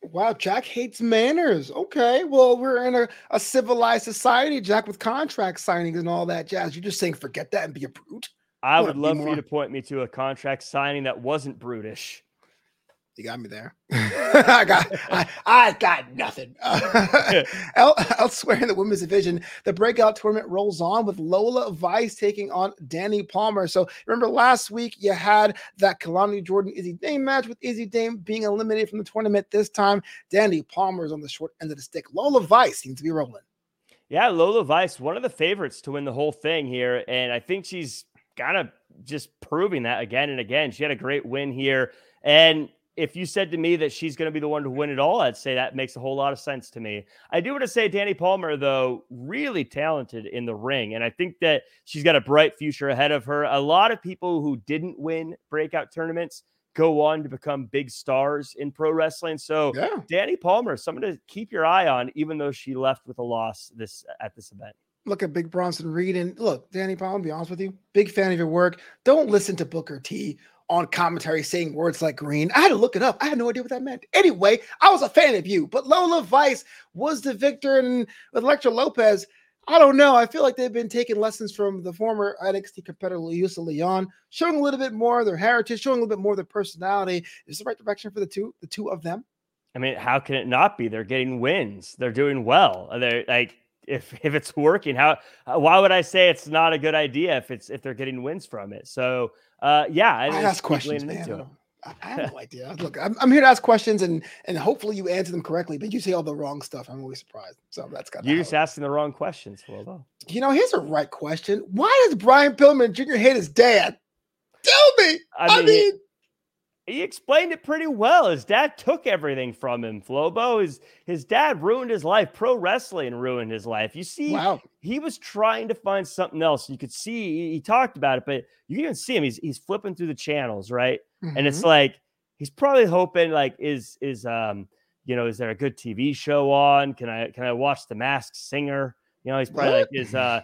Wow, Jack hates manners. Okay, well, we're in a, a civilized society, Jack, with contract signings and all that jazz. You're just saying forget that and be a brute? I You would want to be love for you more. to point me to a contract signing that wasn't brutish. You got me there. I got, I, I got nothing. Uh, el- elsewhere in the women's division, the breakout tournament rolls on with Lola Vice taking on Danny Palmer. So remember last week you had that Kalani Jordan Izzy Dame match with Izzy Dame being eliminated from the tournament. This time, Danny Palmer is on the short end of the stick. Lola Vice seems to be rolling. Yeah, Lola Vice, one of the favorites to win the whole thing here, and I think she's kind of just proving that again and again. She had a great win here, and if you said to me that she's going to be the one to win it all, I'd say that makes a whole lot of sense to me. I do want to say Danny Palmer, though, really talented in the ring. And I think that she's got a bright future ahead of her. A lot of people who didn't win breakout tournaments go on to become big stars in pro wrestling. So Yeah. Danny Palmer, someone to keep your eye on, even though she left with a loss this at this event. Look at Big Bronson Reed. And look, Danny Palmer, to be honest with you, big fan of your work. Don't listen to Booker T on commentary saying words like green. I had to look it up. I had no idea what that meant. Anyway, I was a fan of you, but Lola Vice was the victor, and with Elektra Lopez, I don't know. I feel like they've been taking lessons from the former N X T competitor Lisa Leon, showing a little bit more of their heritage, showing a little bit more of their personality. Is the right direction for the two, the two of them? I mean, how can it not be? They're getting wins. They're doing well. They're like, if if it's working, how why would I say it's not a good idea if it's if they're getting wins from it? So uh, yeah, I, I ask questions, man. I, I have no idea. Look, I'm, I'm here to ask questions, and and hopefully you answer them correctly. But you say all the wrong stuff. I'm always surprised. So that's got you're just asking the wrong questions, Flobo. You know, here's a right question: why does Brian Pillman Junior hate his dad? Tell me. I mean. I mean He explained it pretty well. His dad took everything from him, Flobo. His, his dad ruined his life. Pro wrestling ruined his life. You see, wow. He was trying to find something else. You could see, he talked about it, but you can even see him. He's, he's flipping through the channels, right? Mm-hmm. And it's like, he's probably hoping, like, is, is, um, you know, is there a good T V show on? Can I, can I watch The Masked Singer? You know, he's probably what? like, is, uh,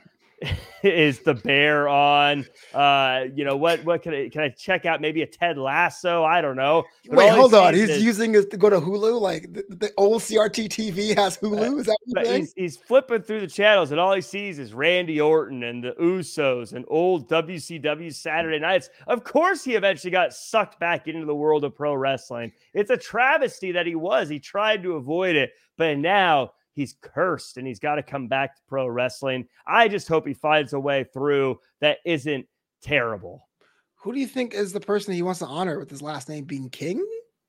is the bear on? Uh, you know what? What can I can I check out? Maybe a Ted Lasso? I don't know. But Wait, hold on. He's is, using it to go to Hulu. Like the, the old C R T T V has Hulu. Is that what you're he's, he's flipping through the channels, and all he sees is Randy Orton and the Usos and old W C W Saturday nights. Of course, he eventually got sucked back into the world of pro wrestling. It's a travesty that he was. He tried to avoid it, but now he's cursed and he's got to come back to pro wrestling. I just hope he finds a way through that isn't terrible. Who do you think is the person he wants to honor with his last name being King?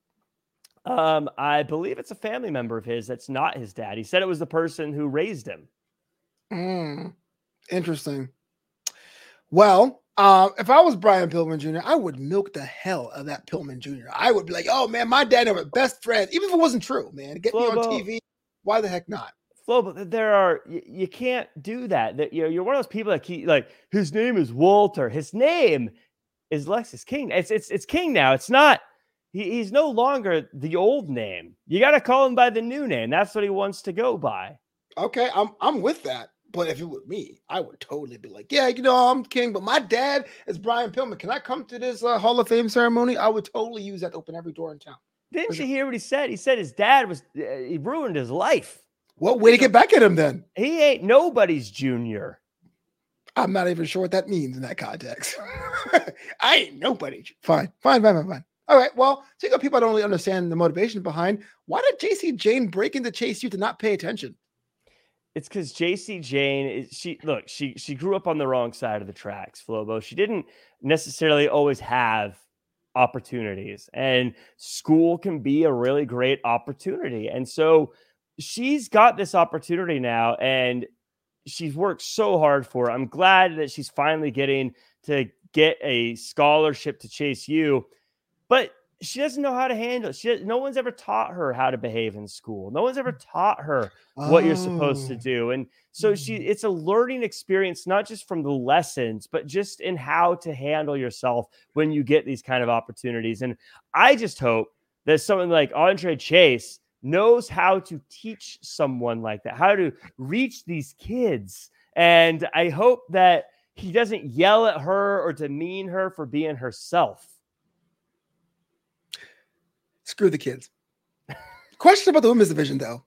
Um, I believe it's a family member of his. That's not his dad. He said it was the person who raised him. Mm, interesting. Well, uh, if I was Brian Pillman Junior, I would milk the hell out of that Pillman Junior I would be like, oh man, my dad and I were best friends, even if it wasn't true, man. Get Flobo. Me on T V. Why the heck not? Flo, but there are, you, you can't do that. That you know, you're one of those people that keep like, his name is Walter. His name is Lexus King. It's it's it's King now. It's not. He, he's no longer the old name. You got to call him by the new name. That's what he wants to go by. Okay, I'm I'm with that. But if it were me, I would totally be like, yeah, you know, I'm King, but my dad is Brian Pillman. Can I come to this uh, Hall of Fame ceremony? I would totally use that to open every door in town. Didn't you hear what he said? He said his dad was, uh, he ruined his life. Well, way to get back at him then. He ain't nobody's junior. I'm not even sure what that means in that context. I ain't nobody. Fine, fine, fine, fine, fine. All right, well, so you got people I don't really understand the motivation behind. Why did J C Jane break into Chase U to not pay attention? It's because J C Jane is she look, she she grew up on the wrong side of the tracks, Flobo. She didn't necessarily always have opportunities, and school can be a really great opportunity. And so she's got this opportunity now, and she's worked so hard for it. I'm glad that she's finally getting to get a scholarship to Chase U, but she doesn't know how to handle it. She, no one's ever taught her how to behave in school. No one's ever taught her what oh. you're supposed to do. And so she, it's a learning experience, not just from the lessons, but just in how to handle yourself when you get these kind of opportunities. And I just hope that someone like Andre Chase knows how to teach someone like that, how to reach these kids. And I hope that he doesn't yell at her or demean her for being herself. Screw the kids. Question about the women's division, though.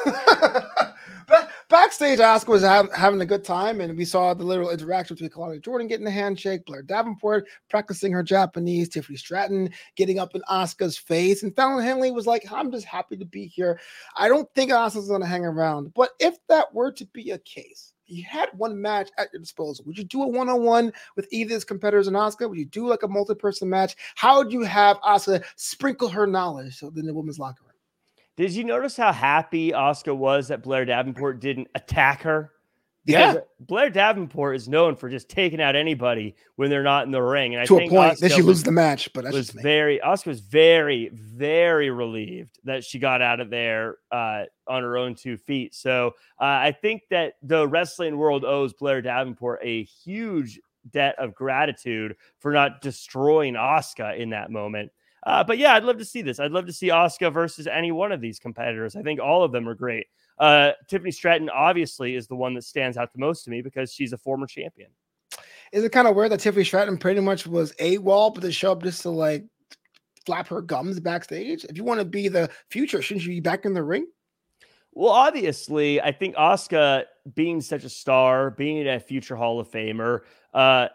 Backstage, Asuka was have, having a good time, and we saw the literal interaction between Claudia Jordan getting a handshake, Blair Davenport practicing her Japanese, Tiffany Stratton getting up in Asuka's face, and Fallon Henley was like, I'm just happy to be here. I don't think Asuka's going to hang around, but if that were to be a case, you had one match at your disposal. Would you do a one-on-one with either of his competitors and Asuka? Would you do like a multi-person match? How would you have Asuka sprinkle her knowledge so in the women's locker room? Did you notice how happy Asuka was that Blair Davenport didn't attack her? Because yeah. Blair Davenport is known for just taking out anybody when they're not in the ring. And I to think a point, Asuka then she was, loses the match, but that's was just very, Asuka was very, very relieved that she got out of there uh, on her own two feet. So uh, I think that the wrestling world owes Blair Davenport a huge debt of gratitude for not destroying Asuka in that moment. Uh, but yeah, I'd love to see this. I'd love to see Asuka versus any one of these competitors. I think all of them are great. Uh, Tiffany Stratton obviously is the one that stands out the most to me because she's a former champion. Is it kind of weird that Tiffany Stratton pretty much was AWOL, but to show up just to like flap her gums backstage? If you want to be the future, shouldn't you be back in the ring? Well, obviously, I think Asuka, being such a star, being a future Hall of Famer, uh,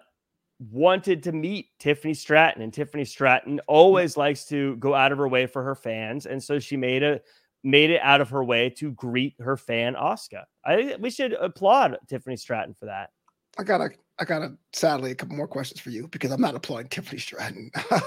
wanted to meet Tiffany Stratton, and Tiffany Stratton always likes to go out of her way for her fans, and so she made a made it out of her way to greet her fan Asuka. I we should applaud Tiffany Stratton for that. I gotta, I gotta, sadly, a couple more questions for you because I'm not applauding Tiffany Stratton.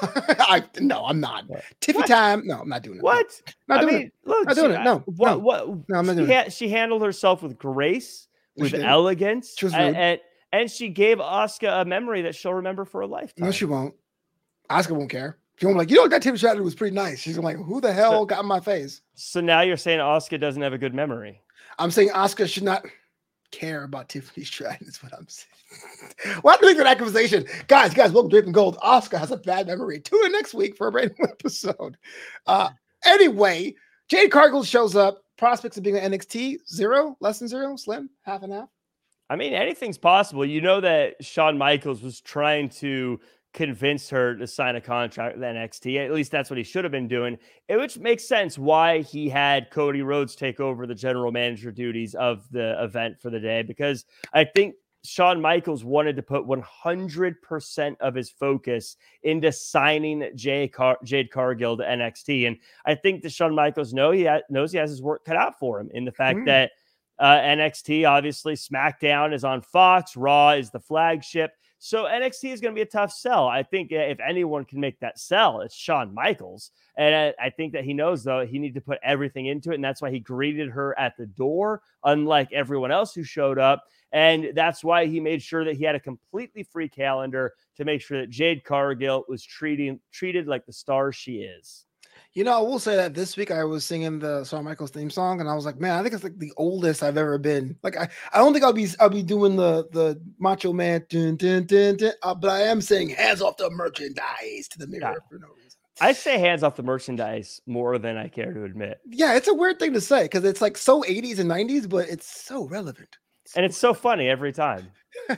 I no, I'm not. What? Tiffy what? time. No, I'm not doing it. What? No, not I doing mean, it. Look, not doing she, it. No, what? No, what? no I'm not she doing ha- it. She handled herself with grace, with she elegance, she was and, and and she gave Asuka a memory that she'll remember for a lifetime. No, she won't. Asuka won't care. She won't be like, you know, that Tiffany Stratton was pretty nice. She's like, who the hell so, got in my face? So now you're saying Asuka doesn't have a good memory? I'm saying Asuka should not care about Tiffany Stratton is what I'm saying. Well, I think that accusation. Guys, guys, welcome to Draping Gold. Asuka has a bad memory. Tune in next week for a brand new episode. Uh, anyway, Jade Cargill shows up. Prospects of being an N X T, zero, less than zero, slim, half and half. I mean, anything's possible. You know that Shawn Michaels was trying to convince her to sign a contract with N X T. At least that's what he should have been doing. It, which makes sense why he had Cody Rhodes take over the general manager duties of the event for the day, because I think Shawn Michaels wanted to put one hundred percent of his focus into signing Jay Car- Jade Cargill to N X T. And I think that Shawn Michaels know he ha- knows he has his work cut out for him in the fact mm. that uh, N X T, obviously, SmackDown is on Fox, Raw is the flagship. So N X T is going to be a tough sell. I think if anyone can make that sell, it's Shawn Michaels. And I, I think that he knows, though, he needs to put everything into it. And that's why he greeted her at the door, unlike everyone else who showed up. And that's why he made sure that he had a completely free calendar to make sure that Jade Cargill was treating, treated like the star she is. You know, I will say that this week I was singing the Shawn Michaels theme song, and I was like, man, I think it's like the oldest I've ever been. Like, I, I don't think I'll be I'll be doing the the Macho Man, dun, dun, dun, dun, uh, but I am saying hands off the merchandise to the mirror yeah. for no reason. I say hands off the merchandise more than I care to admit. Yeah, it's a weird thing to say because it's like so eighties and nineties, but it's so relevant. And it's so funny every time.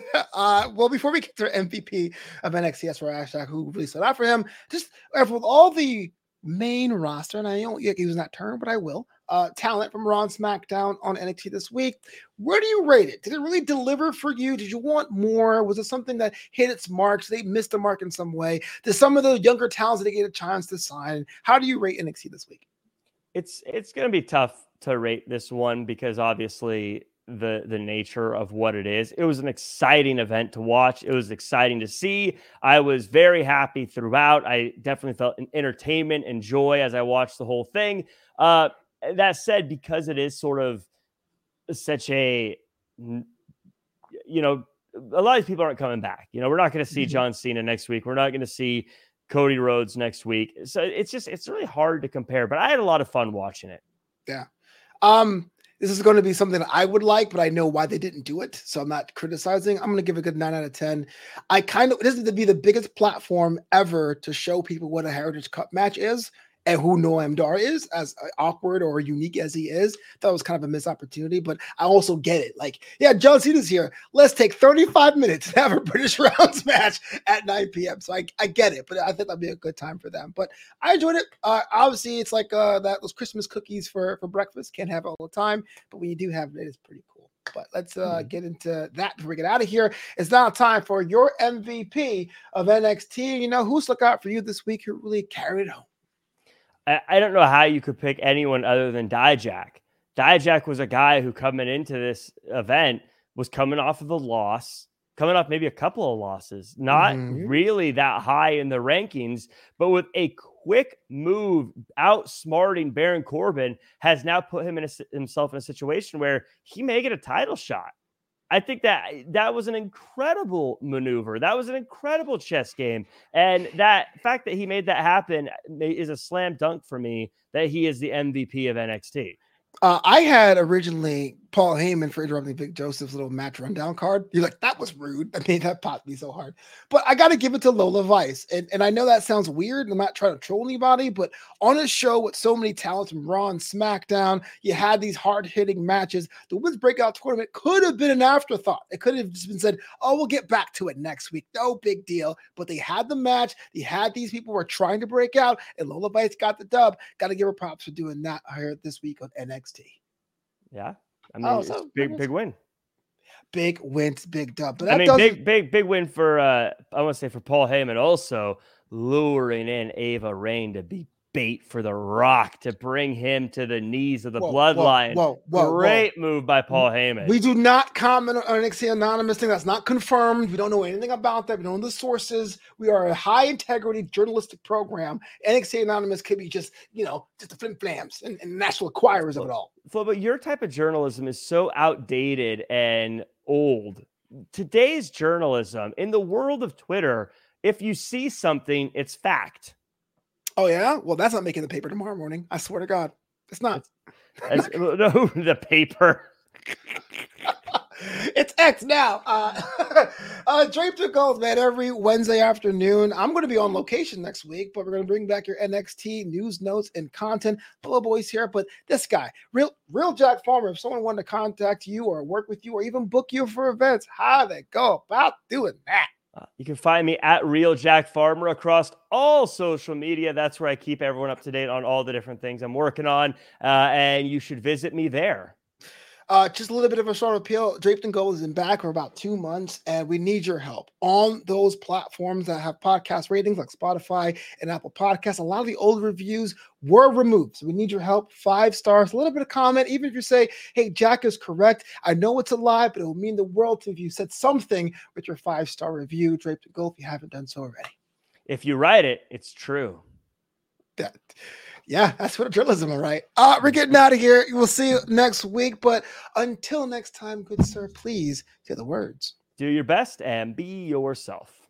uh, well, before we get to M V P of N X T, as for Ashak, who really stood out for him, just with all the main roster, and I don't use that term, but I will, uh, talent from Raw and SmackDown on N X T this week, where do you rate it? Did it really deliver for you? Did you want more? Was it something that hit its marks? They missed the mark in some way? Did some of the younger talents that they get a chance to sign? How do you rate N X T this week? It's it's going to be tough to rate this one because obviously the the nature of what it is. It was an exciting event to watch. It was exciting to see. I was very happy throughout. I definitely felt an entertainment and joy as I watched the whole thing. Uh, that said, because it is sort of such a, you know, a lot of people aren't coming back. You know, we're not going to see John Cena next week. We're not going to see Cody Rhodes next week. So it's just, it's really hard to compare, but I had a lot of fun watching it. Yeah. Um, This is going to be something that I would like, but I know why they didn't do it. So I'm not criticizing. I'm going to give it a good nine out of ten. I kind of, this is to be the biggest platform ever to show people what a Heritage Cup match is. and who Noam Dar is, as awkward or unique as he is. That was kind of a missed opportunity, but I also get it. Like, yeah, John Cena's here. Let's take thirty-five minutes to have a British rounds match at nine p.m. So I, I get it, but I think that'd be a good time for them. But I enjoyed it. Uh, obviously, it's like uh, that those Christmas cookies for, for breakfast. Can't have it all the time, but when you do have it, it's pretty cool. But let's uh, get into that before we get out of here. It's now time for your M V P of N X T. You know, who's stuck out for you this week who really carried it home? I, I don't know how you could pick anyone other than Dijak. Dijak was a guy who coming into this event was coming off of a loss, coming off maybe a couple of losses, not mm-hmm. really that high in the rankings, but with a quick move, outsmarting Baron Corbin, has now put him in a, himself in a situation where he may get a title shot. I think that that was an incredible maneuver. That was an incredible chess game. And that fact that he made that happen is a slam dunk for me that he is the M V P of N X T. Uh, I had originally Paul Heyman for interrupting Vic Joseph's little match rundown card. You're like, that was rude. I mean, that popped me so hard. But I got to give it to Lola Vice. And, and I know that sounds weird. I'm not trying to troll anybody, but on a show with so many talents from Raw and SmackDown, you had these hard-hitting matches. The Women's Breakout Tournament could have been an afterthought. It could have just been said, oh, we'll get back to it next week. No big deal. But they had the match. They had these people who were trying to break out, and Lola Vice got the dub. Got to give her props for doing that here this week on N X T. Yeah. I mean, oh, it's so big, big win. Big wins, big dub. But I mean, doesn't... big, big, big win for, uh, I want to say for Paul Heyman, also luring in Ava Raine to be bait for The Rock to bring him to the knees of the whoa, bloodline. Whoa, whoa, whoa, Great whoa. move by Paul Heyman. We do not comment on N X T Anonymous thing. That's not confirmed. We don't know anything about that. We don't know the sources. We are a high integrity journalistic program. N X T Anonymous could be just, you know, just the flim flams and, and national acquirers of it all. Flo, but your type of journalism is so outdated and old. Today's journalism, in the world of Twitter, if you see something, it's fact. Oh, yeah? Well, that's not making the paper tomorrow morning. I swear to God. It's not. It's, it's, no, the paper. It's X now. Uh, uh, Draped in Gold, man, every Wednesday afternoon. I'm going to be on location next week, but we're going to bring back your N X T news, notes, and content. Hello, boys here, but this guy, real, real Jack Farmer, if someone wanted to contact you or work with you or even book you for events, how do they go about doing that? Uh, you can find me at Real Jack Farmer across all social media. That's where I keep everyone up to date on all the different things I'm working on, uh, and you should visit me there. Uh, just a little bit of a short appeal. Draped in Gold is in back for about two months, and we need your help on those platforms that have podcast ratings like Spotify and Apple Podcasts. A lot of the old reviews were removed, so we need your help. Five stars, a little bit of comment. Even if you say, hey, Jack is correct, I know it's a lie, but it will mean the world to you if you said something with your five-star review. Draped in Gold, if you haven't done so already. If you write it, it's true. That. Yeah, that's what journalism, all right. Uh, we're getting out of here. We'll see you next week. But until next time, good sir, please say the words. Do your best and be yourself.